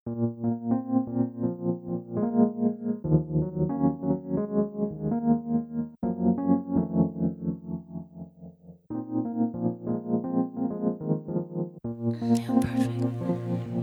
Yeah, perfect.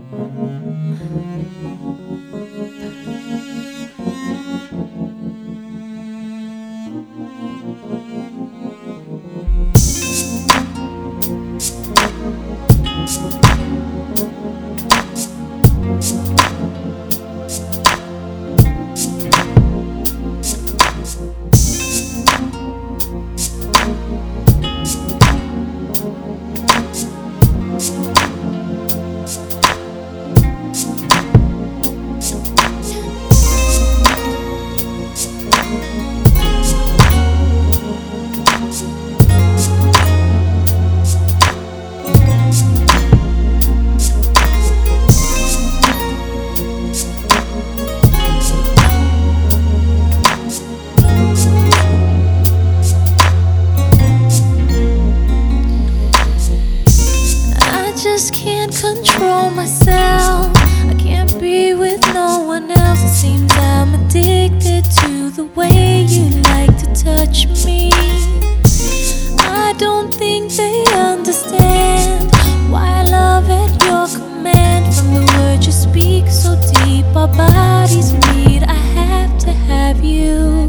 I just can't control myself. I can't be with no one else. It seems I'm addicted to the way you like to touch me. I don't think they understand why I love at your command. From the words you speak so deep, our bodies meet. I have to have you.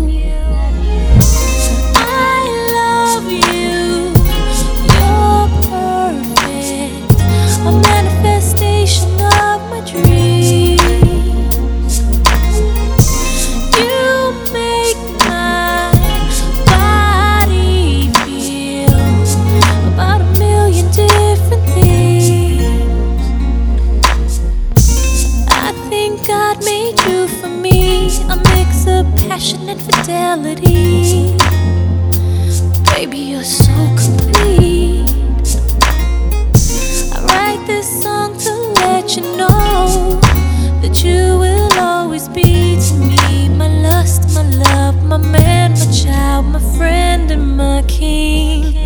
God made you for me, a mix of passion and fidelity. Baby, you're so complete. I write this song to let you know that you will always be to me my lust, my love, my man, my child, my friend, and my king.